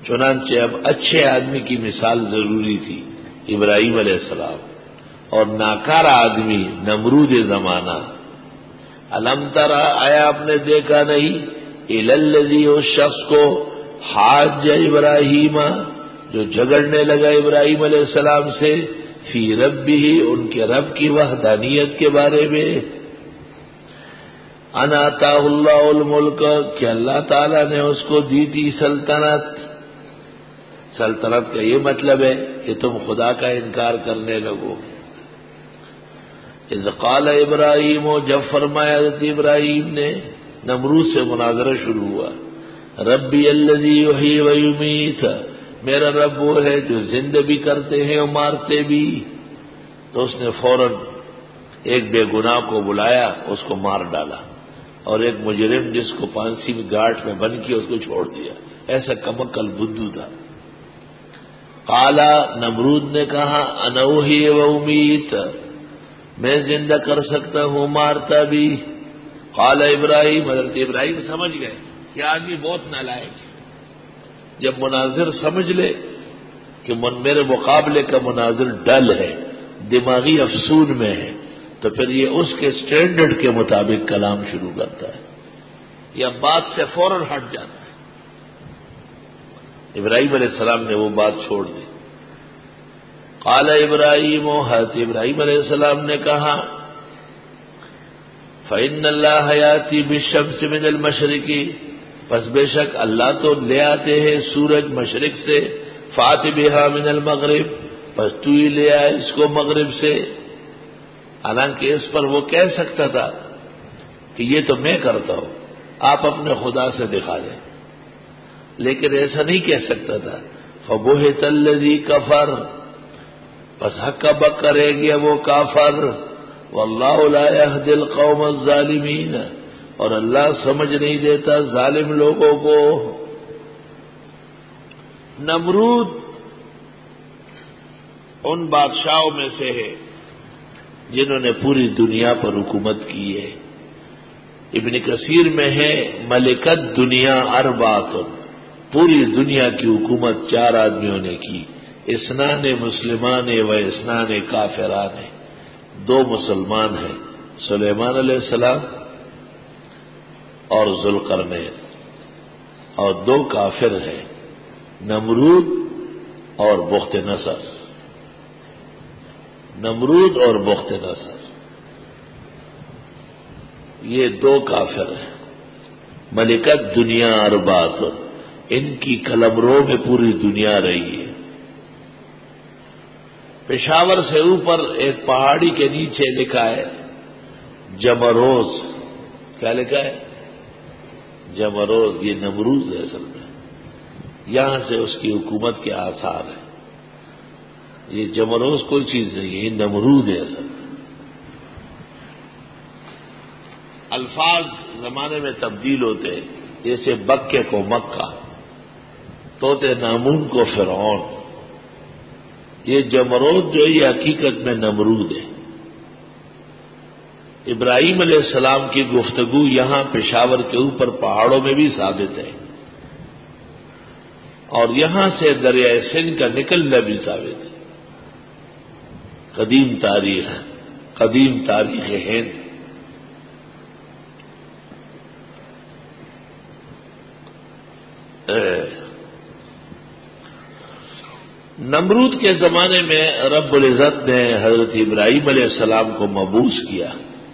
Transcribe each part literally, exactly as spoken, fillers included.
چنانچہ اب اچھے آدمی کی مثال ضروری تھی، ابراہیم علیہ السلام، اور ناکارہ آدمی نمرود زمانہ۔ الم ترى، آیا آپ نے دیکھا نہیں، الی الذی، اس شخص کو، حاج ابراہیم، جو جھگڑنے لگا ابراہیم علیہ السلام سے، فی ربہ، ان کے رب کی وحدانیت کے بارے میں، ان آتاہ اللہ الملک، کہ اللہ تعالیٰ نے اس کو دی تھی سلطنت۔ سلطنت کا یہ مطلب ہے کہ تم خدا کا انکار کرنے لگو۔ اذ قال ابراہیم، جب فرمایا حضرت ابراہیم نے، نمرود سے مناظرہ شروع ہوا، ربی الذی یحیی و یمیت، میرا رب وہ ہے جو زندہ بھی کرتے ہیں اور مارتے بھی۔ تو اس نے فوراً ایک بے گناہ کو بلایا، اس کو مار ڈالا، اور ایک مجرم جس کو پانسی میں گاٹھ میں بند کیا اس کو چھوڑ دیا۔ ایسا کمکل بدھو تھا۔ قالا، نمرود نے کہا، انا احیی و امیت، میں زندہ کر سکتا ہوں مارتا بھی۔ قال ابراہیم، حضرت ابراہیم سمجھ گئے کہ آدمی بہت نالائق ہے۔ جب مناظر سمجھ لے کہ من میرے مقابلے کا مناظر ڈل ہے، دماغی افسون میں ہے، تو پھر یہ اس کے سٹینڈرڈ کے مطابق کلام شروع کرتا ہے، یا بات سے فوراً ہٹ جاتا ہے۔ ابراہیم علیہ السلام نے وہ بات چھوڑ دی۔ قال ابراہیم، حضرت ابراہیم علیہ السلام نے کہا، فإن اللہ یأتی بالشمس من المشرق، پس بے شک اللہ تو لے آتے ہیں سورج مشرق سے، فأت بہا من المغرب، پس تو ہی لے آئے اس کو مغرب سے۔ حالانکہ اس پر وہ کہہ سکتا تھا کہ یہ تو میں کرتا ہوں، آپ اپنے خدا سے دکھا دیں، لیکن ایسا نہیں کہہ سکتا تھا۔ فبہت الذی کفر، پس ہکا بک کرے گیا وہ کافر۔ واللہ لا یہدی القوم الظالمین، اور اللہ سمجھ نہیں دیتا ظالم لوگوں کو۔ نمرود ان بادشاہوں میں سے ہے جنہوں نے پوری دنیا پر حکومت کی ہے۔ ابن کثیر میں ہے، ملکت دنیا اربعۃ، پوری دنیا کی حکومت چار آدمیوں نے کی، اسنان مسلمان و اسنان کافران، دو مسلمان ہیں، سلیمان علیہ السلام اور ذوالقرنین، اور دو کافر ہیں، نمرود اور بخت نصر۔ نمرود اور بخت نصر یہ دو کافر ہیں۔ ملکت دنیا اربعۃ، ان کی قلمرو میں پوری دنیا رہی ہے۔ پشاور سے اوپر ایک پہاڑی کے نیچے لکھا ہے جمروز۔ کیا لکھا ہے؟ جمروز۔ یہ نمرود ہے اصل میں، یہاں سے اس کی حکومت کے آثار ہیں۔ یہ جمروز کوئی چیز نہیں ہے، یہ نمرود ہے اصل میں۔ الفاظ زمانے میں تبدیل ہوتے ہیں، جیسے بکے کو مکہ، طوطے نامون کو فرعون۔ یہ جمرود جو ہے یہ حقیقت میں نمرود ہے۔ ابراہیم علیہ السلام کی گفتگو یہاں پشاور کے اوپر پہاڑوں میں بھی ثابت ہے، اور یہاں سے دریائے سندھ کا نکلنا بھی ثابت ہے۔ قدیم تاریخ، قدیم تاریخ ہند۔ نمرود کے زمانے میں رب العزت نے حضرت ابراہیم علیہ السلام کو مبعوث کیا۔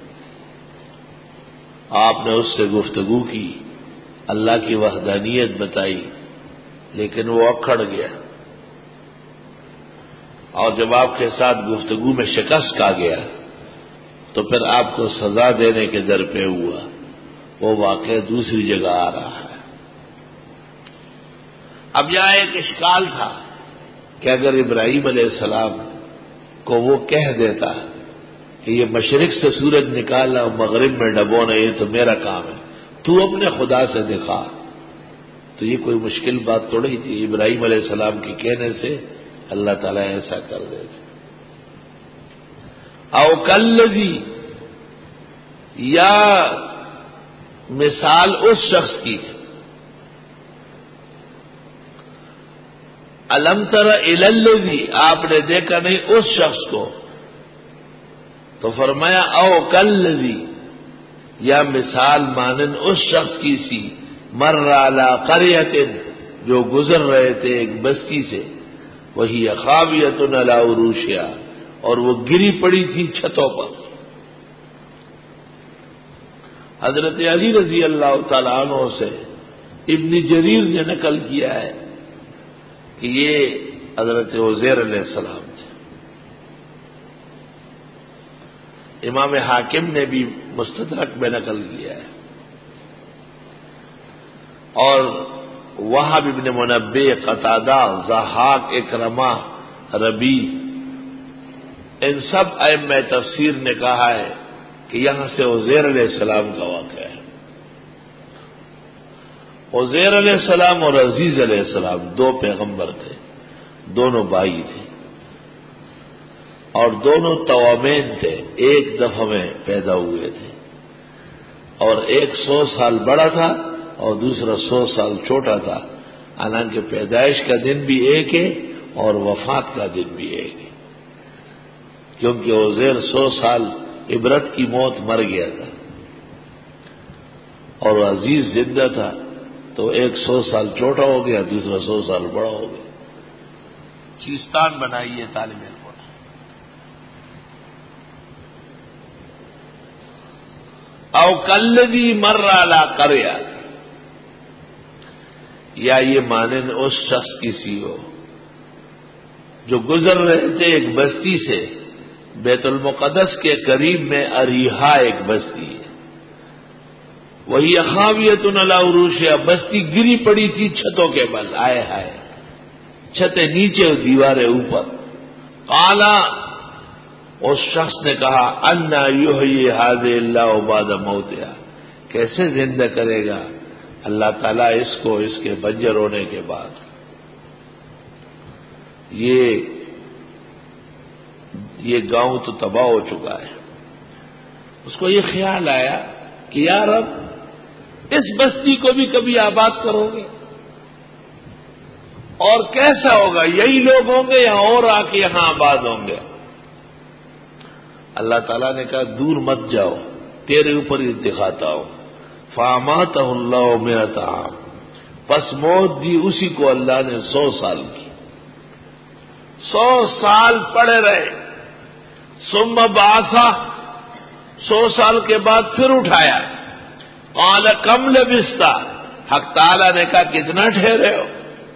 آپ نے اس سے گفتگو کی، اللہ کی وحدانیت بتائی، لیکن وہ اکھڑ گیا، اور جب آپ کے ساتھ گفتگو میں شکست آ گیا تو پھر آپ کو سزا دینے کے در پہ ہوا۔ وہ واقعہ دوسری جگہ آ رہا ہے۔ اب یہاں ایک اشکال تھا کہ اگر ابراہیم علیہ السلام کو وہ کہہ دیتا کہ یہ مشرق سے سورج نکالا اور مغرب میں ڈبونا یہ تو میرا کام ہے، تو اپنے خدا سے دکھا، تو یہ کوئی مشکل بات تھوڑی تھی۔ ابراہیم علیہ السلام کے کہنے سے اللہ تعالیٰ ایسا کر دیتے۔ او کلذی، یا مثال اس شخص کی الم تر الی الذی، آپ نے دیکھا نہیں اس شخص کو، تو فرمایا او کالذی، یا مثال مانند اس شخص کی سی، مر علی قریۃ، جو گزر رہے تھے ایک بستی سے، وہی خاویۃ علی عروشہا، اور وہ گری پڑی تھی چھتوں پر۔ حضرت علی رضی اللہ تعالی عنہ سے ابن جریر نے نقل کیا ہے کہ یہ حضرت عزیر علیہ السلام تھے۔ امام حاکم نے بھی مستدرک میں نقل کیا ہے، اور وہب ابن منبہ، قتادہ، ضحاک، اکرمہ، ربیع، ان سب ائمہ تفسیر نے کہا ہے کہ یہاں سے عزیر علیہ السلام کا واقعہ ہے۔ عزیر علیہ السلام اور عزیز علیہ السلام دو پیغمبر تھے، دونوں بھائی تھے، اور دونوں توامین تھے، ایک دفعہ میں پیدا ہوئے تھے، اور ایک سو سال بڑا تھا اور دوسرا سو سال چھوٹا تھا، حالانکہ پیدائش کا دن بھی ایک ہے اور وفات کا دن بھی ایک ہے، کیونکہ عزیر سو سال عبرت کی موت مر گیا تھا، اور عزیز زندہ تھا، تو ایک سو سال چھوٹا ہو گیا، دوسرا سو سال بڑا ہو گیا۔ چیستان بنائیے طالب علم، او کالذی مر علی قریہ، یا یہ مانند اس شخص کی سی ہو جو گزر رہے تھے ایک بستی سے، بیت المقدس کے قریب میں اریحا ایک بستی ہے، وہی خاویۃ علی عروشہا، بستی گری پڑی تھی چھتوں کے بل، آئے ہائے، چھتیں نیچے اور دیواریں اوپر۔ قال، اس شخص نے کہا، انا یحیی ھذہ اللہ بعد موتہا، کیسے زندہ کرے گا اللہ تعالیٰ اس کو اس کے بنجر ہونے کے بعد؟ یہ یہ گاؤں تو تباہ ہو چکا ہے۔ اس کو یہ خیال آیا کہ یا رب، اس بستی کو بھی کبھی آباد کرو گے، اور کیسا ہوگا؟ یہی لوگ ہوں گے یا اور آ کے یہاں آباد ہوں گے؟ اللہ تعالیٰ نے کہا دور مت جاؤ، تیرے اوپر ہی دکھاتا ہوں۔ فاماتہ اللہ مئۃ عام، پس موت دی اسی کو اللہ نے سو سال کی، سو سال پڑے رہے، ثم بعثہ، سو سال کے بعد پھر اٹھایا، قال کم لبثت، حق تعالیٰ نے کہا کتنا ٹھہرے ہو،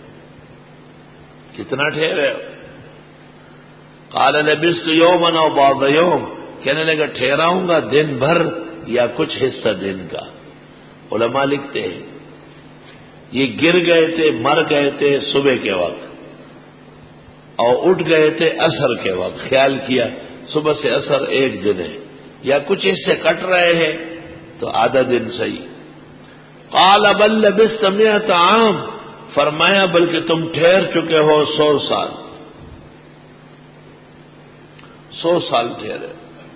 کتنا ٹھہرے ہو؟ قال لبثت یوما او بعض یوم، کہنے لگا ٹھہراؤں گا دن بھر یا کچھ حصہ دن کا۔ علماء لکھتے ہیں یہ گر گئے تھے، مر گئے تھے صبح کے وقت، اور اٹھ گئے تھے عصر کے وقت، خیال کیا صبح سے عصر ایک دن ہے، یا کچھ حصے کٹ رہے ہیں تو آدھا دن صحیح۔ قال بل لبثت مئۃ عام، فرمایا بلکہ تم ٹھہر چکے ہو سو سال، سو سال ٹھہرے۔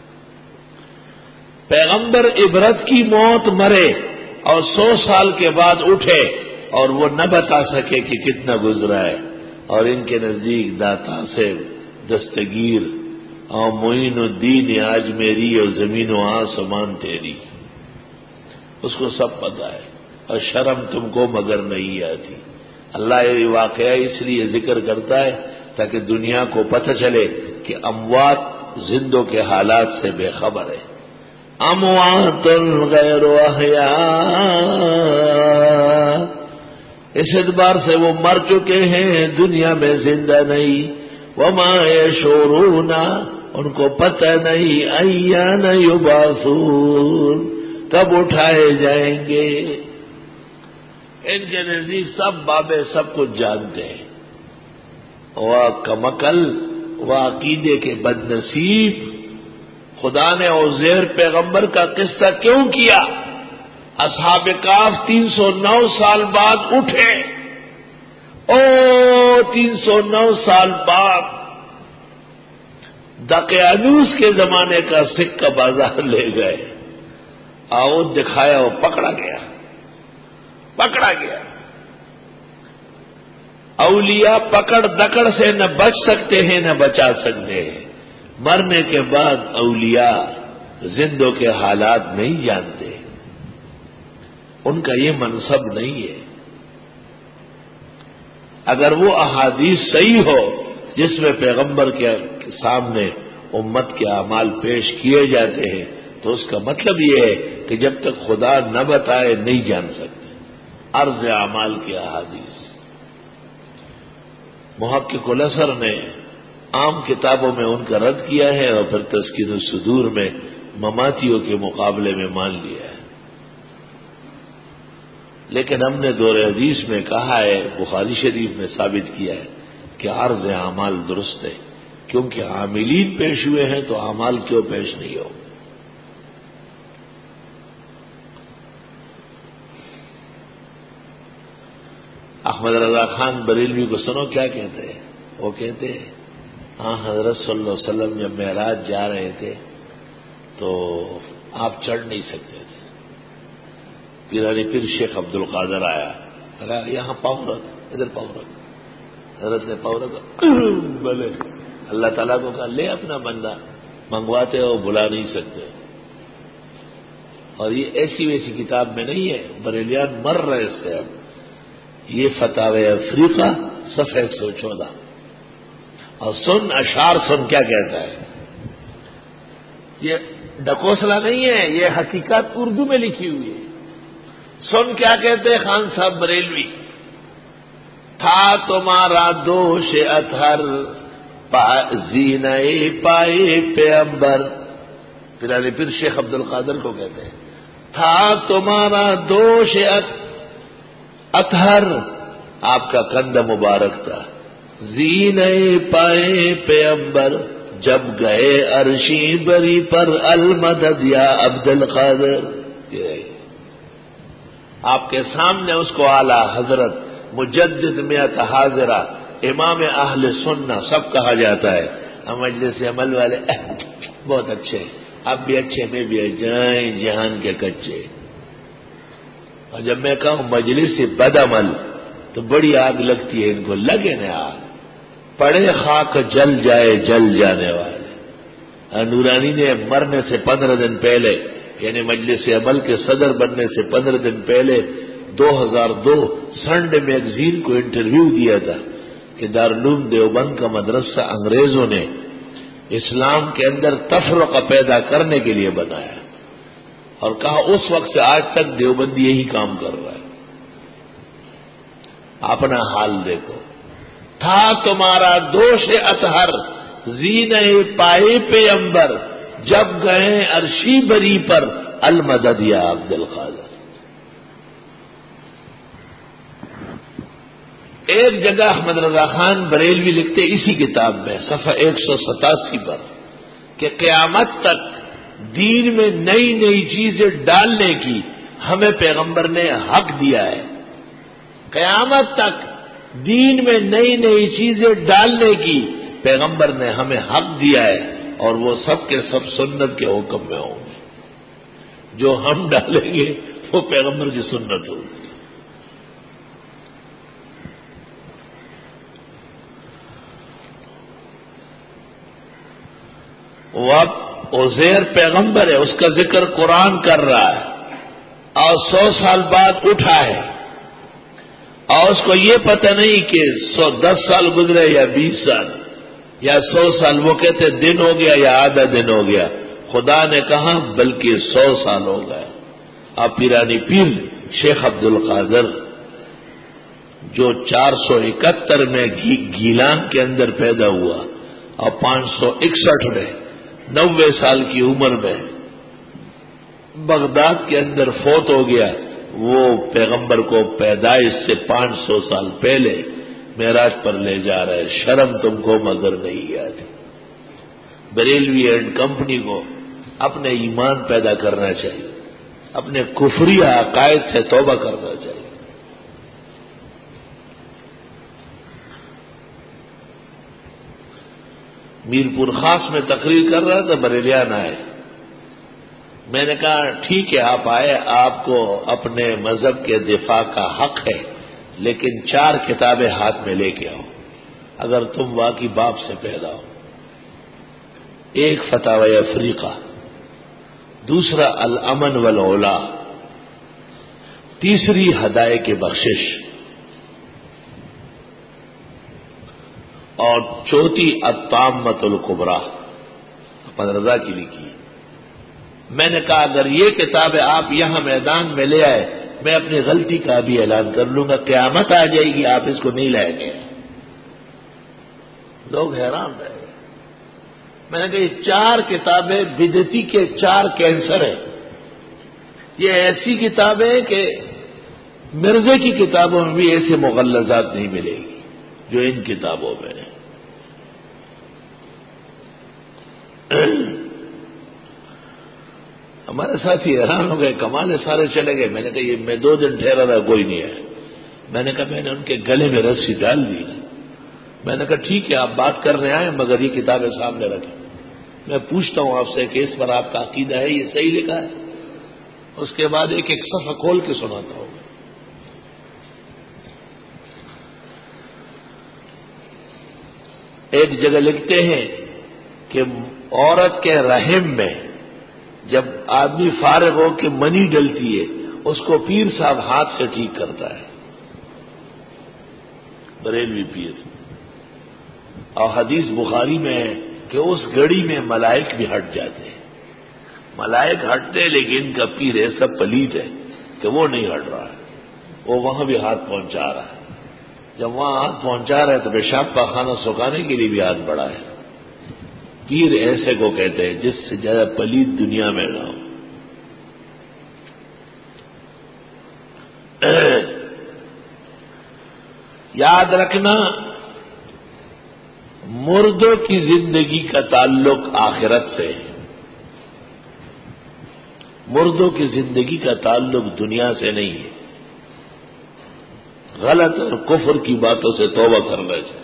پیغمبر عبرت کی موت مرے اور سو سال کے بعد اٹھے، اور وہ نہ بتا سکے کہ کتنا گزرا ہے، اور ان کے نزدیک داتا سے دستگیر اور معین الدین آج میری، اور زمین و آسمان تیری، اس کو سب پتا ہے، اور شرم تم کو مگر نہیں آتی۔ اللہ یہ واقعہ اس لیے ذکر کرتا ہے تاکہ دنیا کو پتہ چلے کہ اموات زندوں کے حالات سے بے خبر ہے۔ اموات غیر احیاء، اس اعتبار سے وہ مر چکے ہیں، دنیا میں زندہ نہیں۔ وما یشعرون، ان کو پتہ نہیں، ایان یبعثون، کب اٹھائے جائیں گے۔ ان کے نزدیک سب بابے سب کچھ جانتے ہیں۔ وہ کمکل، وہ عقیدے کے بد نصیب، خدا نے عزیر پیغمبر کا قصہ کیوں کیا؟ اصحاب کہف تین سو نو سال بعد اٹھے، او تین سو نو سال بعد دقیانوس کے زمانے کا سکہ بازار لے گئے، آؤ دکھایا، وہ پکڑا گیا، پکڑا گیا۔ اولیاء پکڑ دکڑ سے نہ بچ سکتے ہیں نہ بچا سکتے ہیں. مرنے کے بعد اولیاء زندوں کے حالات نہیں جانتے، ان کا یہ منصب نہیں ہے. اگر وہ احادیث صحیح ہو جس میں پیغمبر کے سامنے امت کے اعمال پیش کیے جاتے ہیں تو اس کا مطلب یہ ہے کہ جب تک خدا نہ بتائے نہیں جان سکتے. عرض اعمال کی احادیث محقق الاثر نے عام کتابوں میں ان کا رد کیا ہے اور پھر تذکیر الصدور میں مماتیوں کے مقابلے میں مان لیا ہے. لیکن ہم نے دور حدیث میں کہا ہے، بخاری شریف میں ثابت کیا ہے کہ عرض اعمال درست ہے، کیونکہ عاملین پیش ہوئے ہیں تو اعمال کیوں پیش نہیں ہو. احمد رضا خان بریلوی کو سنو کیا کہتے ہیں. وہ کہتے ہیں ہاں حضرت صلی اللہ علیہ وسلم جب معراج جا رہے تھے تو آپ چڑھ نہیں سکتے تھے. پیرانی پیر شیخ عبد القادر آیا، کہا یہاں پاؤں رکھ، ادھر پاؤں رکھ. حضرت نے پاؤں رکھا، بولے اللہ تعالیٰ کو کہا لے اپنا بندہ، منگواتے ہو بلا نہیں سکتے. اور یہ ایسی ویسی کتاب میں نہیں ہے، بریلیان مر رہے اس سے. اب یہ فتاوی افریقہ صفحہ ایک سو چودہ. اور سن اشعار سن کیا کہتا ہے. یہ ڈکوسلا نہیں ہے، یہ حقیقت اردو میں لکھی ہوئی ہے. سن کیا کہتے ہیں خان صاحب بریلوی. تھا تمہارا دوش اطہر زینہ پائے پیغمبر. پیرانی پیر شیخ عبد القادر کو کہتے ہیں تھا تمہارا دوش اطہر، آپ کا کندھا مبارک تھا. زینہ پائے پیغمبر جب گئے عرشی بری پر المدد یا عبد القادر. آپ کے سامنے اس کو اعلی حضرت مجدد میت حاضرہ امام اہل سنہ سب کہا جاتا ہے. ہم مجلس عمل والے بہت اچھے، آپ بھی اچھے، میں بھی جائیں جہان کے کچے. اور جب میں کہوں مجلس سے بد عمل تو بڑی آگ لگتی ہے. ان کو لگے نا آگ، پڑے خاک جل جائے جل جانے والے. نورانی نے مرنے سے پندرہ دن پہلے، یعنی مجلس عمل کے صدر بننے سے پندرہ دن پہلے دو ہزار دو سنڈے میگزین کو انٹرویو دیا تھا کہ دارالعلوم دیوبند کا مدرسہ انگریزوں نے اسلام کے اندر تفرقہ پیدا کرنے کے لیے بنایا، اور کہا اس وقت سے آج تک دیوبند یہی کام کر رہا ہے. اپنا حال دیکھو. تھا تمہارا دوش اطہر زینہ پائے پیغمبر جب گئے عرشی بری پر المدد یا عبد القادر. ایک جگہ احمد رضا خان بریلوی لکھتے اسی کتاب میں صفحہ ایک سو ستاسی پر کہ قیامت تک دین میں نئی نئی چیزیں ڈالنے کی ہمیں پیغمبر نے حق دیا ہے. قیامت تک دین میں نئی نئی چیزیں ڈالنے کی پیغمبر نے ہمیں حق دیا ہے، اور وہ سب کے سب سنت کے حکم میں ہوں گے. جو ہم ڈالیں گے وہ پیغمبر کی سنت ہوگی. وہ اب عزیر پیغمبر ہے، اس کا ذکر قرآن کر رہا ہے، اور سو سال بعد اٹھا ہے، اور اس کو یہ پتہ نہیں کہ سو دس سال گزرے یا بیس سال یا سو سال. وہ کہتے دن ہو گیا یا آدھا دن ہو گیا. خدا نے کہا بلکہ سو سال ہو گیا. اب پیرانی پیر شیخ عبد القادر جو چار سو اکہتر میں گیلان کے اندر پیدا ہوا اور پانچ سو اکسٹھ میں نوے سال کی عمر میں بغداد کے اندر فوت ہو گیا. وہ پیغمبر کو پیدائش سے پانچ سو سال پہلے معراج پر لے جا رہے. شرم تم کو مگر نہیں آتی. بریلوی اینڈ کمپنی کو اپنے ایمان پیدا کرنا چاہیے، اپنے کفری عقائد سے توبہ کرنا چاہیے. میرپور خاص میں تقریر کر رہا تھا، بریلیان آئے. میں نے کہا ٹھیک ہے آپ آئے، آپ کو اپنے مذہب کے دفاع کا حق ہے، لیکن چار کتابیں ہاتھ میں لے کے آؤ اگر تم واقعی باپ سے پیدا ہو. ایک فتاوی افریقہ، دوسرا الامن والعلا، تیسری ہدایت بخشش، اور چوتھی الطامۃ الکبریٰ احمد رضا کی لکھی. میں نے کہا اگر یہ کتابیں آپ یہاں میدان میں لے آئے میں اپنی غلطی کا بھی اعلان کر لوں گا، قیامت آ جائے گی آپ اس کو نہیں لائیں گے. لوگ حیران رہے. میں نے کہا یہ چار کتابیں بدعتی کے چار کینسر ہیں. یہ ایسی کتابیں کہ مرزے کی کتابوں میں بھی ایسے مغلظات نہیں ملے گی جو ان کتابوں میں ہیں. ہمارے ساتھی حیران ہو گئے، کمال سارے چلے گئے. میں نے کہا یہ میں دو دن ٹھہرا رہا کوئی نہیں ہے. میں نے کہا میں نے ان کے گلے میں رسی ڈال دی. میں نے کہا ٹھیک ہے آپ بات کر رہے ہیں مگر یہ کتابیں سامنے رکھیں. میں پوچھتا ہوں آپ سے کہ اس پر آپ کا عقیدہ ہے یہ صحیح لکھا ہے؟ اس کے بعد ایک ایک صفحہ کھول کے سناتا ہوں. ایک جگہ لکھتے ہیں کہ عورت کے رحم میں جب آدمی فارغ ہو کے منی ڈلتی ہے اس کو پیر صاحب ہاتھ سے ٹھیک کرتا ہے، بریلوی پیر. اور حدیث بخاری میں ہے کہ اس گھڑی میں ملائک بھی ہٹ جاتے ہیں. ملائک ہٹتے لیکن ان کا پیر ایسا پلیت ہے کہ وہ نہیں ہٹ رہا ہے، وہ وہاں بھی ہاتھ پہنچا رہا ہے. جب وہاں ہاتھ پہنچا رہا ہے تو پیشاب پاخانہ سکھانے کے لیے بھی ہاتھ بڑھا ہے. پیر ایسے کو کہتے ہیں جس سے زیادہ پلیت دنیا میں نہ ہو. یاد رکھنا مردوں کی زندگی کا تعلق آخرت سے ہے، مردوں کی زندگی کا تعلق دنیا سے نہیں ہے. غلط اور کفر کی باتوں سے توبہ کرنا چاہیے.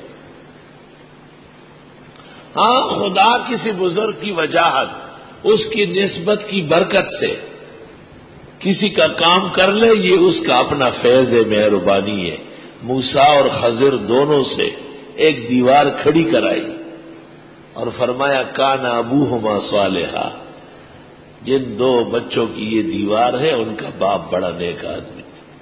ہاں خدا کسی بزرگ کی وجاہت اس کی نسبت کی برکت سے کسی کا کام کر لے یہ اس کا اپنا فیض مہربانی ہے. موسیٰ اور خضر دونوں سے ایک دیوار کھڑی کرائی اور فرمایا کان ابوہما صالحا، جن دو بچوں کی یہ دیوار ہے ان کا باپ بڑا نیک آدمی.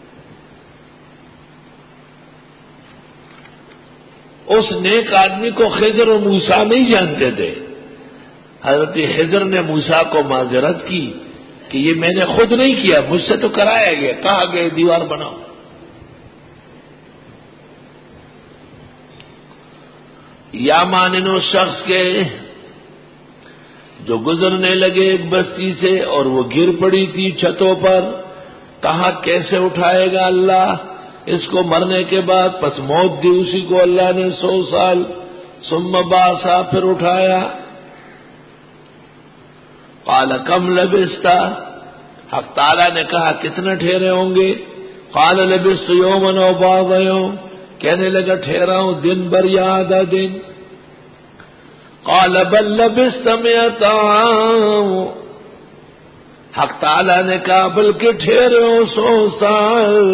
اس نیک آدمی کو خضر و موسیٰ نہیں جانتے تھے. حضرت خضر نے موسیٰ کو معذرت کی کہ یہ میں نے خود نہیں کیا، مجھ سے تو کرایا گیا، کہا گیا دیوار بناؤ. یا مانن اس شخص کے جو گزرنے لگے ایک بستی سے اور وہ گر پڑی تھی چھتوں پر، کہا کیسے اٹھائے گا اللہ اس کو مرنے کے بعد؟ پس موت دی اسی کو اللہ نے سو سال. ثم باسا، پھر اٹھایا. قال کم لبثت، حق تعالی نے کہا کتنا ٹھہرے ہوں گے؟ قال لبثت یوما او بعض یوم، کہنے لگا ٹھہرا ہوں دن بھر یا آدھا دن. قال بل لبثت مئۃ عام، حق تعالی نے کہا بلکہ ٹھہرے ہو سو سال.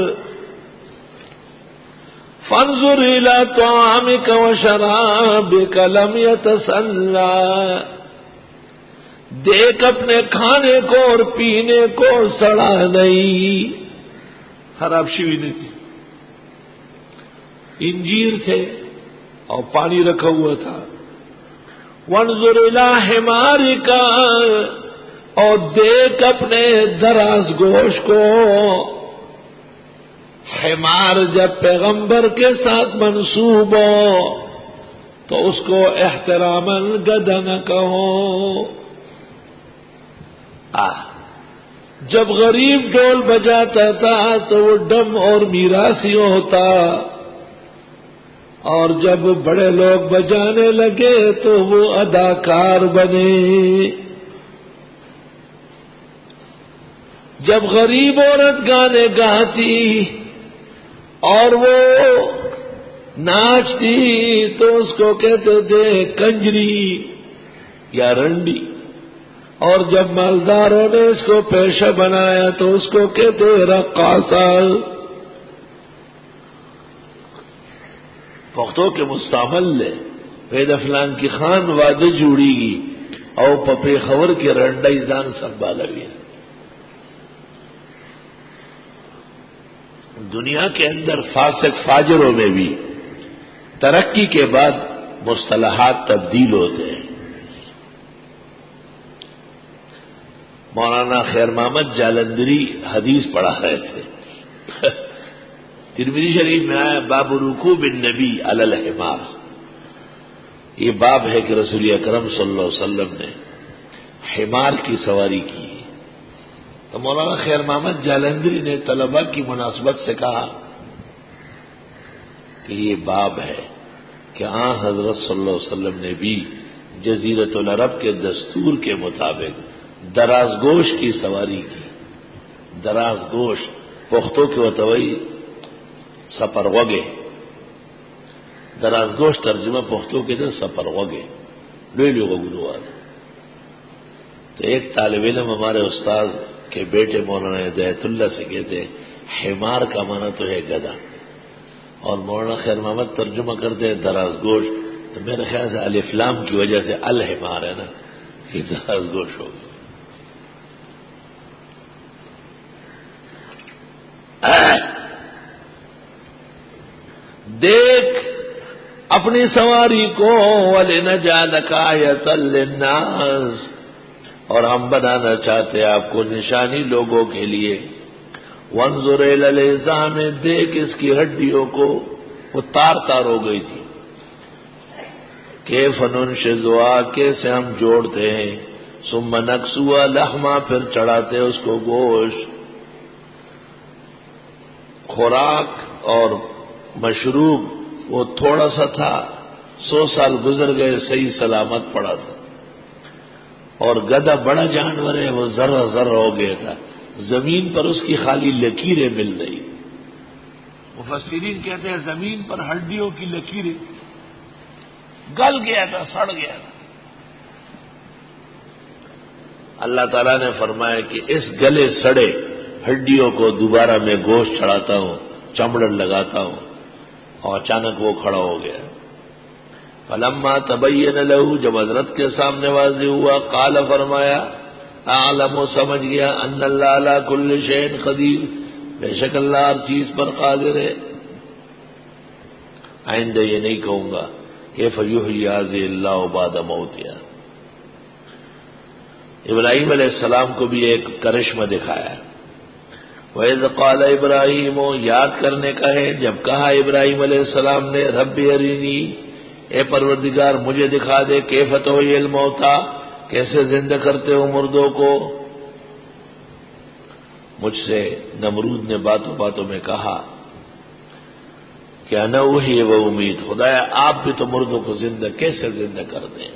فانظر الى طعامك وشرابك لم يتسنى، دیکھ اپنے کھانے کو اور پینے کو سڑا نہیں، خراب شوی نہیں تھی. انجیر تھے اور پانی رکھا ہوا تھا. وانظر الى حمارك، اور دیکھ اپنے دراز گوشت کو. حمار جب پیغمبر کے ساتھ منسوب ہو تو اس کو احتراماً گدھا نہ کہو. آہ جب غریب ڈول بجاتا تھا تو وہ ڈم اور میراثی ہوتا، اور جب بڑے لوگ بجانے لگے تو وہ اداکار بنے. جب غریب عورت گانے گاتی اور وہ ناچتی تو اس کو کہتے تھے کنجری یا رنڈی، اور جب مالداروں نے اس کو پیشہ بنایا تو اس کو کہتے رقاصہ. پختوں کے مستعمل لے پید افلان کی خان وعدے جوڑی گی او پپے خبر کے رنڈائی زان سنبھالا گیا. دنیا کے اندر فاسق فاجروں میں بھی ترقی کے بعد مصطلحات تبدیل ہوتے ہیں. مولانا خیر محمد جالندری حدیث پڑھا رہے تھے. ترمذی شریف میں آیا باب رکوب النبی علی الحمار. یہ باب ہے کہ رسول اکرم صلی اللہ علیہ وسلم نے حمار کی سواری کی. تو مولانا خیر محمد جالندری نے طلباء کی مناسبت سے کہا کہ یہ باب ہے کہ آن حضرت صلی اللہ علیہ وسلم نے بھی جزیرۃ العرب کے دستور کے مطابق دراز گوش کی سواری کی. دراز گوش پختوں کے وطوئی سفر وگے. دراز گوش ترجمہ پختوں کے در سفر وگے لوئی لوگ گروار. تو ایک طالب علم ہمارے استاذ کے بیٹے مولانا ہدایت اللہ سے کہتے حمار کا معنی تو ہے گدھا اور مولانا خیر محمد ترجمہ کرتے ہیں دراز گوش. تو میرے خیال سے الف لام کی وجہ سے الحمار ہے نا کہ دراز گوش ہوگا. دیکھ اپنی سواری کو وَلِنَجْعَلَكَ آیَةً لِلنَّاسِ اور ہم بنانا چاہتے ہیں آپ کو نشانی لوگوں کے لیے. وَانظُرْ إِلَى الْعِظَامِ دیکھ اس کی ہڈیوں کو وہ تار تار ہو گئی تھی. کیف ننشزها کیسے ہم جوڑتے ہیں. ثم نکسوها لحما پھر چڑھاتے اس کو گوشت. خوراک اور مشروب وہ تھوڑا سا تھا. سو سال گزر گئے صحیح سلامت پڑا تھا. اور گدھا بڑا جانور ہے وہ ذرہ ذرہ ہو گیا تھا. زمین پر اس کی خالی لکیریں مل رہی. مفسرین کہتے ہیں زمین پر ہڈیوں کی لکیریں گل گیا تھا سڑ گیا تھا. اللہ تعالیٰ نے فرمایا کہ اس گلے سڑے ہڈیوں کو دوبارہ میں گوشت چڑھاتا ہوں چمڑن لگاتا ہوں. اور اچانک وہ کھڑا ہو گیا. فلما تبین له جب حضرت کے سامنے واضح ہوا قال فرمایا اعلم سمجھ گیا ان اللہ علی کل شیء قدیر بے شک اللہ ہر چیز پر قادر ہے. آئندہ یہ نہیں کہوں گا کہ فیحیی هذه اللہ بعد موتها. ابراہیم علیہ السلام کو بھی ایک کرشمہ دکھایا. وَإِذْ قَالَ ابراہیم یاد کرنے کا ہے جب کہا ابراہیم علیہ السلام نے رب ارینی اے پروردگار مجھے دکھا دے کیف تحیی الموتیٰ کیسے زندہ کرتے ہو مردوں کو. مجھ سے نمرود نے باتوں باتوں میں کہا کہ انا احیی و امیت خدایا آپ بھی تو مردوں کو زندہ کیسے زندہ کر دیں.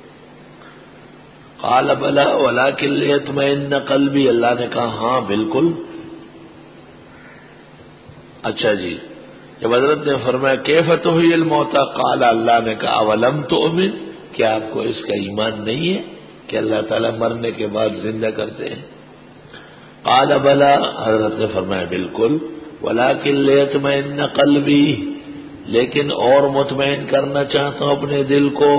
قال بلا ولکن لیطمئن قلبی اللہ نے کہا ہاں بالکل. اچھا جی جب حضرت نے فرمایا کیف تحیی الموتیٰ قال اللہ نے کہا اولم تؤمن کیا آپ کو اس کا ایمان نہیں ہے کہ اللہ تعالیٰ مرنے کے بعد زندہ کرتے ہیں. قال بلا حضرت نے فرمایا بالکل. ولکن لیطمئن قلبی لیکن اور مطمئن کرنا چاہتا ہوں اپنے دل کو.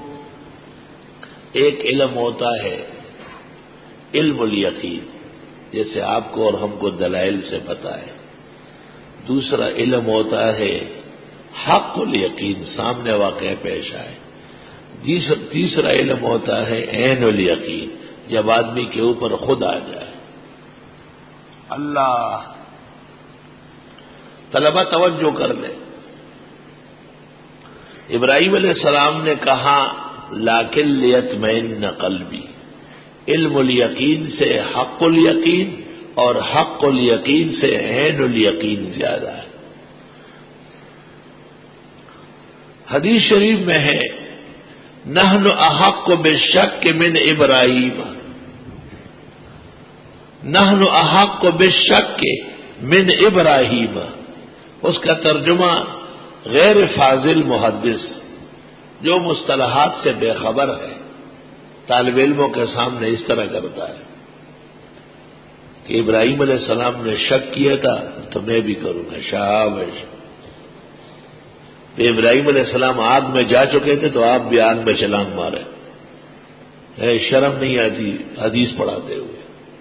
ایک علم ہوتا ہے علم الیقین جیسے آپ کو اور ہم کو دلائل سے پتا ہے. دوسرا علم ہوتا ہے حق الیقین سامنے واقع پیش آئے. تیسرا علم ہوتا ہے عین الیقین جب آدمی کے اوپر خود آ جائے. اللہ طلبہ توجہ کر لے. ابراہیم علیہ السلام نے کہا لیکن لیطمئن قلبی. علم الیقین سے حق الیقین اور حق الیقین سے عین الیقین زیادہ ہے. حدیث شریف میں ہے نحن احق بالشک من ابراہیم. نحن احق بالشک من ابراہیم. اس کا ترجمہ غیر فاضل محدث جو مصطلحات سے بے خبر ہے طالب علموں کے سامنے اس طرح کرتا ہے کہ ابراہیم علیہ السلام نے شک کیا تھا تو میں بھی کروں گا. شاباش تو ابراہیم علیہ السلام آگ میں جا چکے تھے تو آپ بھی آگ میں چھلانگ مارے. اے شرم نہیں آتی حدیث پڑھاتے ہوئے.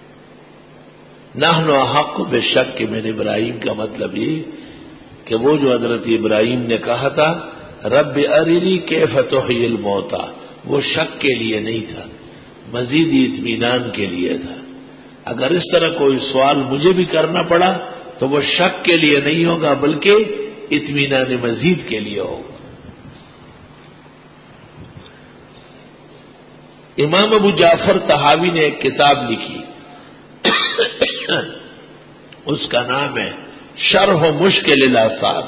نحن احق بالشک من ابراہیم کا مطلب یہ کہ وہ جو حضرت ابراہیم نے کہا تھا رب ارنی کیف تحیی الموتى، وہ شک کے لیے نہیں تھا، مزید اطمینان کے لیے تھا. اگر اس طرح کوئی سوال مجھے بھی کرنا پڑا تو وہ شک کے لیے نہیں ہوگا بلکہ اطمینان مزید کے لیے ہوگا. امام ابو جعفر طحاوی نے ایک کتاب لکھی، اس کا نام ہے شرح مشکل الاثار.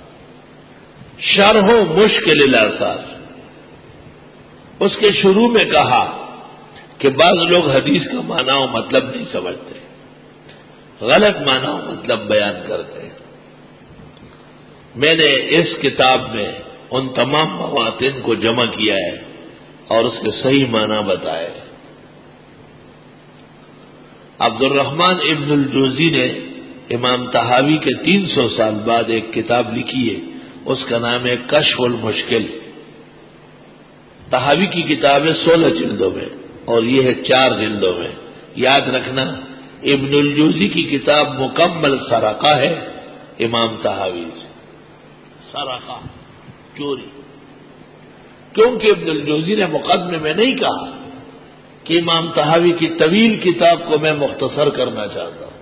شرح مشکل الاثار. اس کے شروع میں کہا کہ بعض لوگ حدیث کا معنی و مطلب نہیں سمجھتے، غلط معنی و مطلب بیان کرتے ہیں. میں نے اس کتاب میں ان تمام مواطن کو جمع کیا ہے اور اس کے صحیح معنی بتائے. عبد الرحمن ابن الجوزی نے امام طحاوی کے تین سو سال بعد ایک کتاب لکھی ہے، اس کا نام ہے کشف المشکل. طحاوی کی کتاب ہے سولہ جلدوں میں اور یہ ہے چار جلدوں میں. یاد رکھنا ابن الجوزی کی کتاب مکمل سرقہ ہے امام طحاوی سے. سرقہ چوری، کیونکہ ابن الجوزی نے مقدمے میں نہیں کہا کہ امام طحاوی کی طویل کتاب کو میں مختصر کرنا چاہتا ہوں.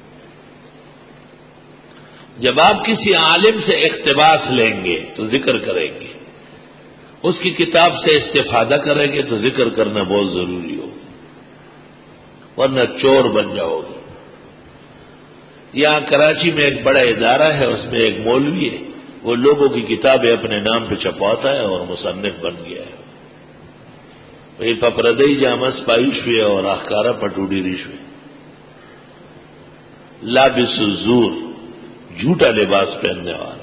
جب آپ کسی عالم سے اقتباس لیں گے تو ذکر کریں گے، اس کی کتاب سے استفادہ کریں گے تو ذکر کرنا بہت ضروری ہو، ورنہ چور بن جاؤ گے. یہاں کراچی میں ایک بڑا ادارہ ہے، اس میں ایک مولوی ہے، وہ لوگوں کی کتابیں اپنے نام پہ چھپواتا ہے اور مصنف بن گیا ہے. وہی پپردئی جامس پائشوے اور آخکارا پٹوڑی ریشوے. لابس الزور، جھوٹا لباس پہننے والا.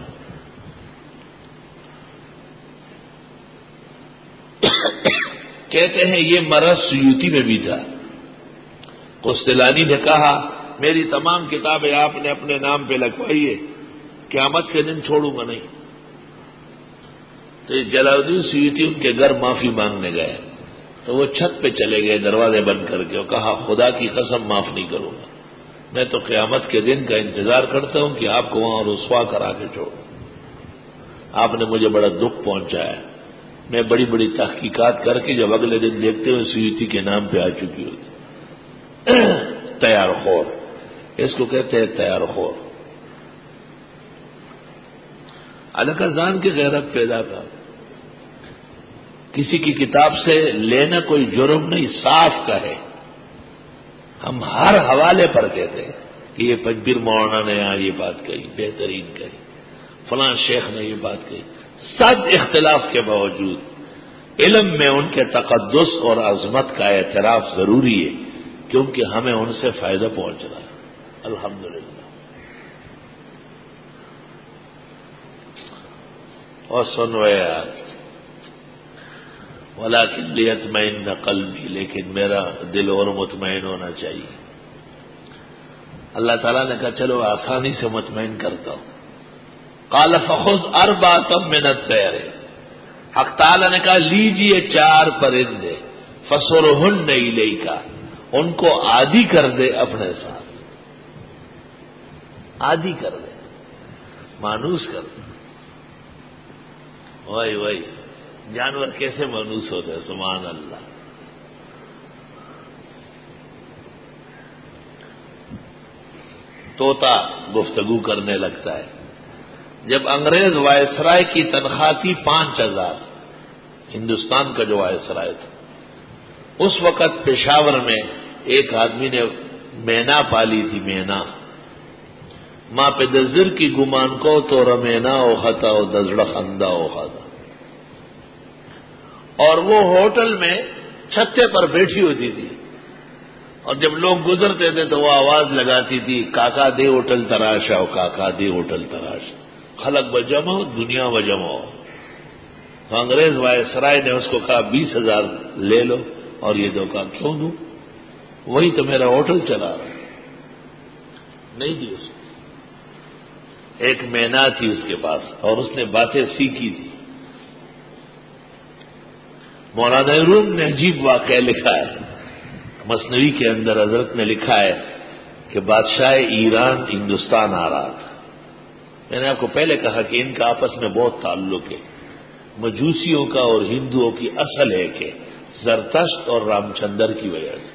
کہتے ہیں یہ مرض سیوطی میں بھی تھا. قسطلانی نے کہا میری تمام کتابیں آپ نے اپنے نام پہ لکھوائیے، قیامت کے دن چھوڑوں گا نہیں. تو جلال الدین سیوطی ان کے گھر معافی مانگنے گئے تو وہ چھت پہ چلے گئے دروازے بند کر کے اور کہا خدا کی قسم معاف نہیں کروں گا، میں تو قیامت کے دن کا انتظار کرتا ہوں کہ آپ کو وہاں رسوا کرا کے چھوڑوں. آپ نے مجھے بڑا دکھ پہنچایا. میں بڑی بڑی تحقیقات کر کے جب اگلے دن دیکھتے ہوئے سیوطی کے نام پہ آ چکی ہوتی. تیار خور، اس کو کہتے ہیں تیار خور. الکا زان کی غیرت پیدا کر. کسی کی کتاب سے لینا کوئی جرم نہیں، صاف کا ہے. ہم ہر حوالے پر کہتے ہیں کہ یہ پنجبیر مولانا نے یہاں یہ بات کہی، بہترین کہی، فلاں شیخ نے یہ بات کہی. سب اختلاف کے باوجود علم میں ان کے تقدس اور عظمت کا اعتراف ضروری ہے کیونکہ ہمیں ان سے فائدہ پہنچ رہا ہے. الحمدللہ. اور سنو یار، ولیکن لیطمئن قلبی، لیکن میرا دل اور مطمئن ہونا چاہیے. اللہ تعالیٰ نے کہا چلو آسانی سے مطمئن کرتا ہوں. قال فخذ اربعۃ من الطیر، حق تعالیٰ نے کہا لیجئے چار پرندے، فصرہن الیک، ان کو عادی کر دے اپنے ساتھ. عادی کر دے، مانوس کر دے. وہی وہی جانور کیسے مانوس ہوتے ہیں، سبحان اللہ. طوطا گفتگو کرنے لگتا ہے. جب انگریز وائسرائے کی تنخواہ تھی پانچ ہزار، ہندوستان کا جو وائسرائے تھا، اس وقت پشاور میں ایک آدمی نے مینا پالی تھی. مینا ماں پہ دزر کی گمان کو تو رمینا او خطا او دزڑ خندہ او خطا. اور وہ ہوٹل میں چھتے پر بیٹھی ہوتی تھی اور جب لوگ گزرتے تھے تو وہ آواز لگاتی تھی کاکا دے ہوٹل تراشا او کاکا دے ہوٹل تراشا، خلق بجمع دنیا بجمع. تو انگریز وائسرائے نے اس کو کہا بیس ہزار لے لو اور یہ دو. کہا کیوں دوں، وہی تو میرا ہوٹل چلا رہا. نہیں دی اس کو. ایک مینا تھی اس کے پاس اور اس نے باتیں سیکھی تھی. مولانا روم نے عجیب واقعہ لکھا ہے، مثنوی کے اندر حضرت نے لکھا ہے کہ بادشاہ ایران ہندوستان آ رہا تھا. میں نے آپ کو پہلے کہا کہ ان کا آپس میں بہت تعلق ہے. مجوسیوں کا اور ہندوؤں کی اصل ہے کہ زرتشت اور رام چندر کی وجہ سے.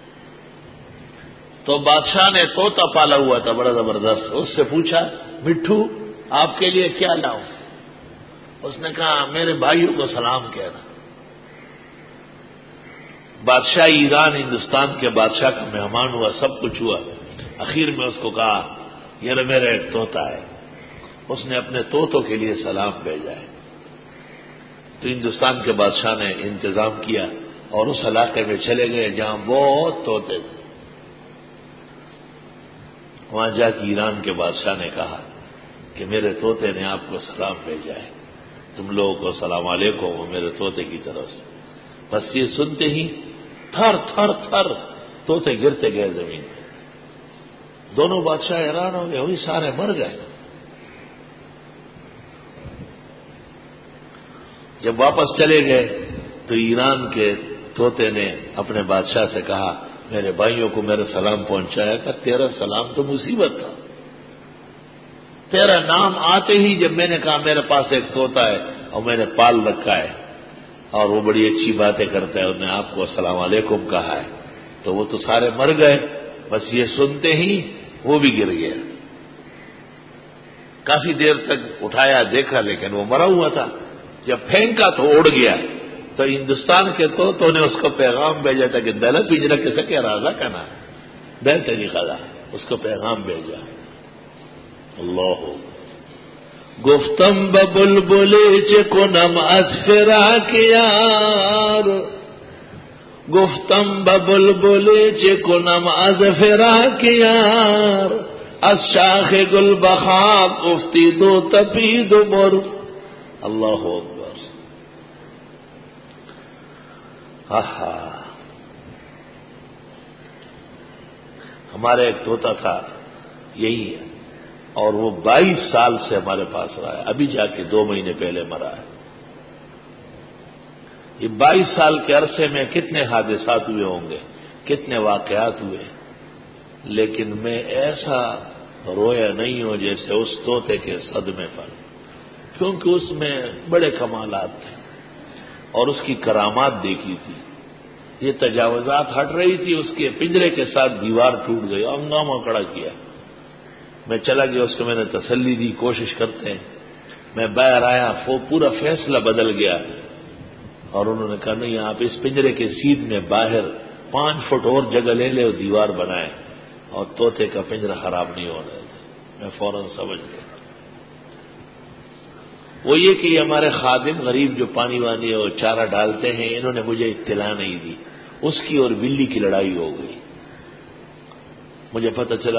تو بادشاہ نے طوطا پالا ہوا تھا بڑا زبردست، اس سے پوچھا مٹھو آپ کے لیے کیا لاؤں؟ اس نے کہا میرے بھائیوں کو سلام کہنا. بادشاہ ایران ہندوستان کے بادشاہ کا مہمان ہوا، سب کچھ ہوا. اخیر میں اس کو کہا یہ میرا ایک طوطا ہے. اس نے اپنے طوطوں کے لیے سلام بھیجا ہے. تو ہندوستان کے بادشاہ نے انتظام کیا اور اس علاقے میں چلے گئے جہاں بہت طوطے تھے. وہاں جا کے ایران کے بادشاہ نے کہا کہ میرے طوطے نے آپ کو سلام بھیجا ہے، تم لوگوں کو سلام علیکم وہ میرے طوطے کی طرف سے. بس یہ سنتے ہی تھر تھر تھر طوطے گرتے گئے زمین پہ. دونوں بادشاہ حیران ہو گئے، وہی سارے مر گئے. جب واپس چلے گئے تو ایران کے طوطے نے اپنے بادشاہ سے کہا میرے بھائیوں کو میرا سلام پہنچایا. کہ تیرا سلام تو مصیبت تھا. تیرا نام آتے ہی جب میں نے کہا میرے پاس ایک طوطا ہے اور میں نے پال رکھا ہے اور وہ بڑی اچھی باتیں کرتا ہے، انہوں نے آپ کو السلام علیکم کہا ہے، تو وہ تو سارے مر گئے. بس یہ سنتے ہی وہ بھی گر گیا. کافی دیر تک اٹھایا دیکھا لیکن وہ مرا ہوا تھا. جب پھینکا تو اڑ گیا. تو ہندوستان کے طوطوں نے اس کو پیغام بھیجا تھا کہ دل پنجرا کیسے کہہ رہا تھا نا دل طریقہ تھا، اس کو پیغام بھیجا. اللہ گفتم ببلبلے چکنم از فراق یار، گفتم ببلبلے چکنم از فراق یار، از شاخ گل بخاک افتی دو تپی دو مر. اللہ اکبر. آہا ہمارے ایک طوطا تھا یہی ہے اور وہ بائیس سال سے ہمارے پاس رہا ہے. ابھی جا کے دو مہینے پہلے مرا ہے. یہ بائیس سال کے عرصے میں کتنے حادثات ہوئے ہوں گے، کتنے واقعات ہوئے، لیکن میں ایسا رویا نہیں ہوں جیسے اس طوطے کے صدمے پر، کیونکہ اس میں بڑے کمالات تھے اور اس کی کرامات دیکھی تھی. یہ تجاوزات ہٹ رہی تھی، اس کے پنجرے کے ساتھ دیوار ٹوٹ گئی، ہنگامہ کھڑا کیا. میں چلا گیا، اس کو میں نے تسلی دی، کوشش کرتے ہیں. میں باہر آیا، وہ پورا فیصلہ بدل گیا اور انہوں نے کہا نہیں آپ اس پنجرے کے سیدھ میں باہر پانچ فٹ اور جگہ لے لے اور دیوار بنائے اور طوطے کا پنجرا خراب نہیں ہو رہا تھا. میں فوراً سمجھ گیا. وہ یہ کہ ہمارے خادم غریب جو پانی وانی اور چارہ ڈالتے ہیں انہوں نے مجھے اطلاع نہیں دی. اس کی اور بلی کی لڑائی ہو گئی. مجھے پتہ چلا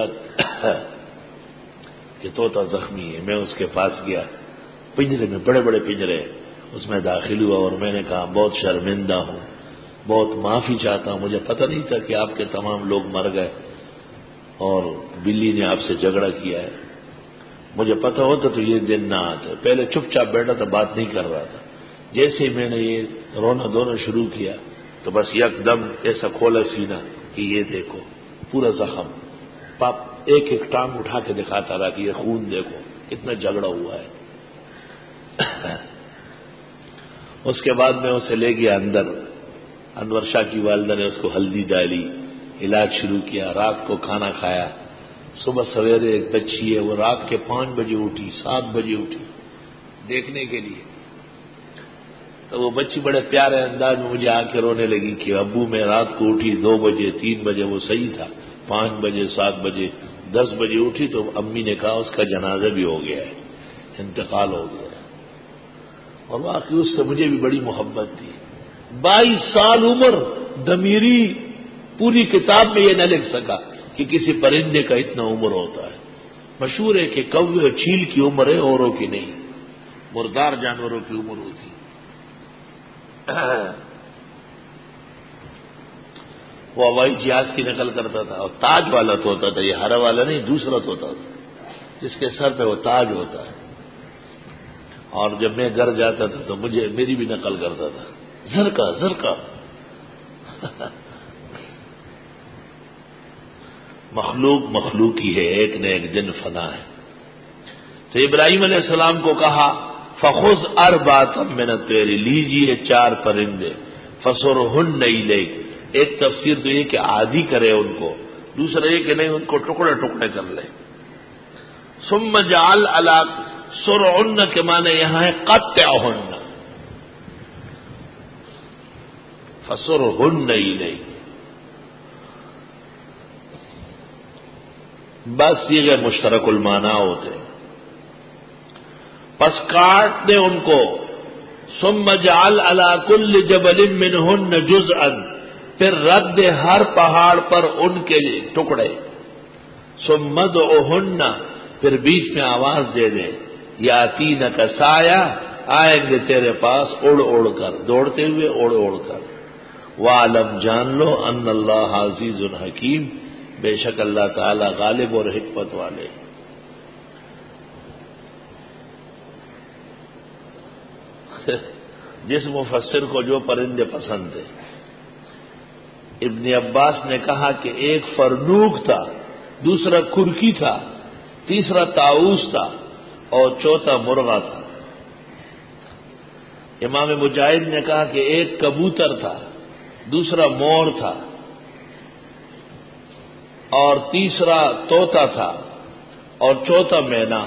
کہ طوطا زخمی ہے. میں اس کے پاس گیا، پنجرے میں بڑے بڑے پنجرے، اس میں داخل ہوا اور میں نے کہا بہت شرمندہ ہوں، بہت معافی چاہتا ہوں، مجھے پتہ نہیں تھا کہ آپ کے تمام لوگ مر گئے اور بلی نے آپ سے جھگڑا کیا ہے. مجھے پتہ ہوتا تو یہ دن نہ آتا. پہلے چپ چاپ بیٹھا تھا، بات نہیں کر رہا تھا. جیسے ہی میں نے یہ رونا دھونا شروع کیا تو بس یک دم ایسا کھولا سینہ کہ یہ دیکھو پورا زخم. پاپ ایک ایک ٹانگ اٹھا کے دکھاتا رہا کہ یہ خون دیکھو کتنا جھگڑا ہوا ہے. اس کے بعد میں اسے لے گیا اندر. انور شاہ کی والدہ نے اس کو ہلدی ڈالی، علاج شروع کیا، رات کو کھانا کھایا. صبح سویرے ایک بچی ہے وہ رات کے پانچ بجے اٹھی، سات بجے اٹھی دیکھنے کے لیے. تو وہ بچی بڑے پیارے انداز میں مجھے آ کے رونے لگی کہ ابو میں رات کو اٹھی دو بجے تین بجے وہ صحیح تھا، پانچ بجے سات بجے دس بجے اٹھی تو امی نے کہا اس کا جنازہ بھی ہو گیا ہے، انتقال ہو گیا ہے. اور واقعی اس سے مجھے بھی بڑی محبت تھی. بائیس سال عمر، دمیری پوری کتاب میں یہ نہ لکھ سکا کہ کسی پرندے کا اتنا عمر ہوتا ہے. مشہور ہے کہ کوے اور چیل کی عمر ہے، اوروں کی نہیں، مردار جانوروں کی عمر ہوتی. وہ ہوائی جہاز کی نقل کرتا تھا اور تاج والا طوطا تھا، یہ ہرا والا نہیں دوسرا طوطا تھا. جس کے سر پہ وہ تاج ہوتا ہے، اور جب میں گھر جاتا تھا تو مجھے میری بھی نقل کرتا تھا، زرکا زرکا مخلوق مخلوق ہی ہے، ایک نہ ایک دن فنا ہے۔ تو ابراہیم علیہ السلام کو کہا فخذ اربعۃ من الطیر، لیجیے چار پرندے، فصرہن الیک، ایک تفسیر تو یہ کہ عادی کرے ان کو، دوسرا یہ کہ نہیں ان کو ٹکڑے ٹکڑے کر لے۔ ثم جعل علی سرعن کے معنی یہاں ہے قطعہن، فصرہن الیک، بس یہ کہ مشترک المعنی ہوتے، پس کاٹ دے ان کو۔ ثم جعل علی کل جبل منہن جزءا، پھر رکھ دے ہر پہاڑ پر ان کے ٹکڑے۔ ثم ادعہن، پھر بیچ میں آواز دے دے، یاتینک سایہ، آئیں گے تیرے پاس اڑ اڑ کر، دوڑتے ہوئے اڑ اڑ کر۔ وَاعْلَمْ، جان لو، ان اللہ عزیز حکیم، بے شک اللہ تعالی غالب اور حکمت والے۔ جس مفسر کو جو پرندے پسند تھے، ابن عباس نے کہا کہ ایک فرنوک تھا، دوسرا کرکی تھا، تیسرا طاؤس تھا اور چوتھا مرغا تھا۔ امام مجاہد نے کہا کہ ایک کبوتر تھا، دوسرا مور تھا اور تیسرا طوطا تھا اور چوتھا مینا۔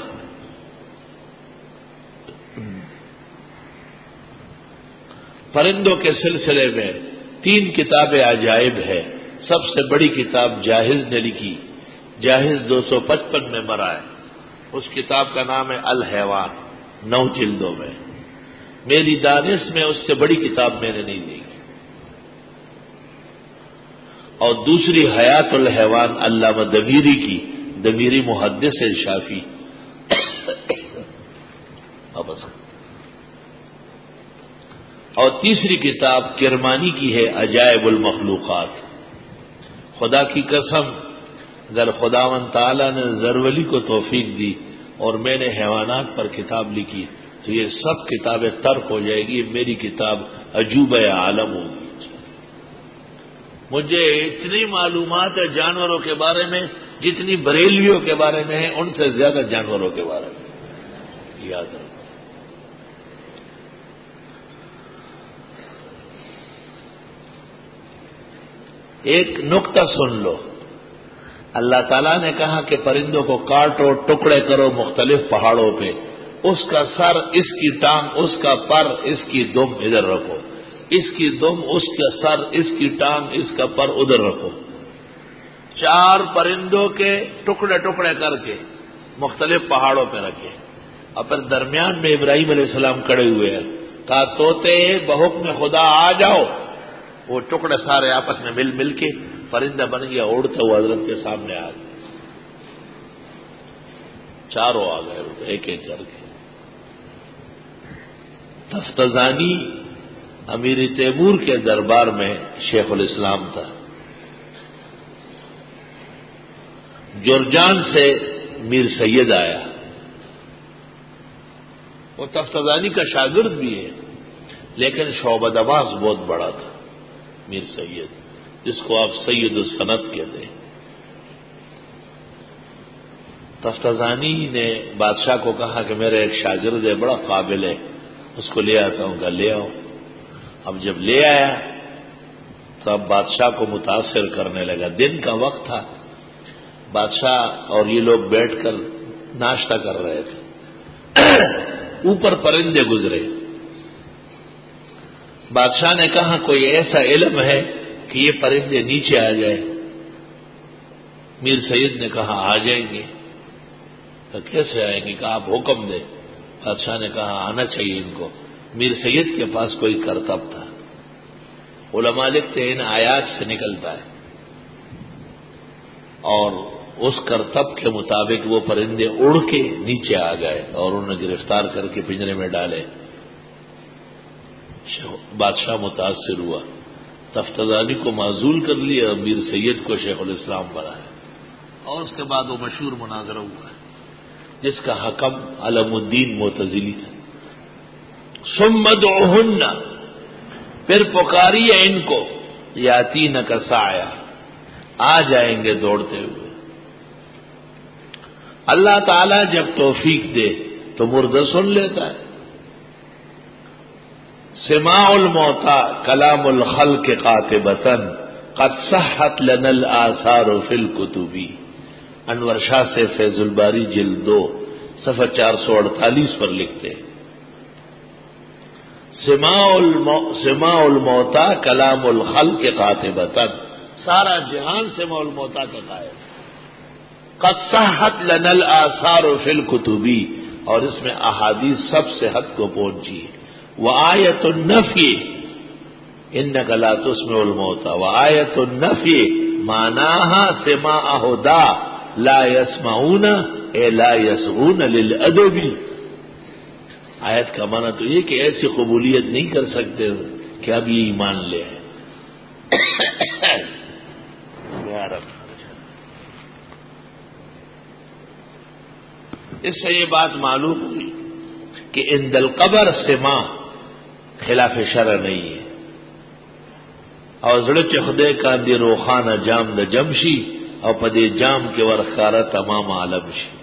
پرندوں کے سلسلے میں تین کتابیں عجائب ہے۔ سب سے بڑی کتاب جاہز نے لکھی، جاہز دو سو پچپن میں مرا ہے، اس کتاب کا نام ہے الحیوان، نو جلدوں میں۔ میری دانش میں اس سے بڑی کتاب میں نے نہیں دیکھی۔ اور دوسری حیات الحیوان علامہ دمیری کی، دمیری محدث شافی۔ اور تیسری کتاب کرمانی کی ہے عجائب المخلوقات۔ خدا کی قسم، اگر خداوند تعالی نے زرولی کو توفیق دی اور میں نے حیوانات پر کتاب لکھی تو یہ سب کتابیں ترک ہو جائے گی، میری کتاب عجوبہ عالم ہوگی۔ مجھے اتنی معلومات ہے جانوروں کے بارے میں جتنی بریلویوں کے بارے میں ہے، ان سے زیادہ جانوروں کے بارے میں یاد رکھو۔ ایک نقطہ سن لو، اللہ تعالیٰ نے کہا کہ پرندوں کو کاٹو، ٹکڑے کرو مختلف پہاڑوں پہ، اس کا سر، اس کی ٹانگ، اس کا پر، اس کی دم ادھر رکھو، اس کی دم، اس کا سر، اس کی ٹانگ، اس کا پر ادھر رکھو۔ چار پرندوں کے ٹکڑے ٹکڑے کر کے مختلف پہاڑوں پہ رکھے، اور پھر درمیان میں ابراہیم علیہ السلام کھڑے ہوئے ہیں، کہا طوطے بحکم خدا آ جاؤ۔ وہ ٹکڑے سارے آپس میں مل مل کے پرندہ بن گیا، اڑتا ہوا حضرت کے سامنے آ گیا، چاروں آ گئے ایک ایک کر کے۔ تفتزانی امیر تیمور کے دربار میں شیخ الاسلام تھا، جرجان سے میر سید آیا، وہ تفتزانی کا شاگرد بھی ہے لیکن شعبہ دواز بہت بڑا تھا میر سید، جس کو آپ سید السند کہتے ہیں۔ تفتزانی نے بادشاہ کو کہا کہ میرا ایک شاگرد ہے، بڑا قابل ہے، اس کو لے آتا ہوں گا، لے آؤ۔ اب جب لے آیا تو اب بادشاہ کو متاثر کرنے لگا، دن کا وقت تھا، بادشاہ اور یہ لوگ بیٹھ کر ناشتہ کر رہے تھے، اوپر پرندے گزرے۔ بادشاہ نے کہا کوئی ایسا علم ہے کہ یہ پرندے نیچے آ جائے؟ میر سید نے کہا آ جائیں گے۔ تو کیسے آئیں گے؟ کہا آپ حکم دیں۔ بادشاہ نے کہا آنا چاہیے ان کو۔ میر سید کے پاس کوئی کرتب تھا، علماء لکھتے ہیں ان آیات سے نکلتا ہے، اور اس کرتب کے مطابق وہ پرندے اڑ کے نیچے آ گئے اور انہیں گرفتار کر کے پنجرے میں ڈالے۔ بادشاہ متاثر ہوا، تفتزانی کو معزول کر لیا، میر سید کو شیخ الاسلام بنایا، اور اس کے بعد وہ مشہور مناظرہ ہوا ہے۔ جس کا حکم علم الدین معتزلی تھا. ثم ادعوہن، پھر پکاریے ان کو، یاتین کا سایہ، آ جائیں گے دوڑتے ہوئے. اللہ تعالیٰ جب توفیق دے تو مردہ سن لیتا ہے. سماع الموتى کلام الخلق قاطبۃ قد صحت لنا الآثار فی الکتب. انور شاہ سے فیض الباری جلد دو صفحہ چار سو اڑتالیس پر لکھتے ہیں سماع المو... سماع الموتى کلام الخلق قاطبۃ، سارا جہان سماع الموتى کا قائل. قد صحت لنا الآثار فی الکتب، اور اس میں احادیث سب صحت کو پہنچی. وآیت النفی انک لا تسمع الموتى، وآیت النفی معناها سماعہ دا لا يسمعون اے لا يسغون للادب. آیت کا معنی تو یہ کہ ایسی قبولیت نہیں کر سکتے کہ اب یہ ایمان لے آئے. اس سے یہ بات معلوم ہوئی کہ عند القبر سماع خلاف شرع نہیں ہے. اور زڑ چخدے کا دی روخانہ جام د جمشی اور پدے جام کے ورخارہ تمام عالم شی.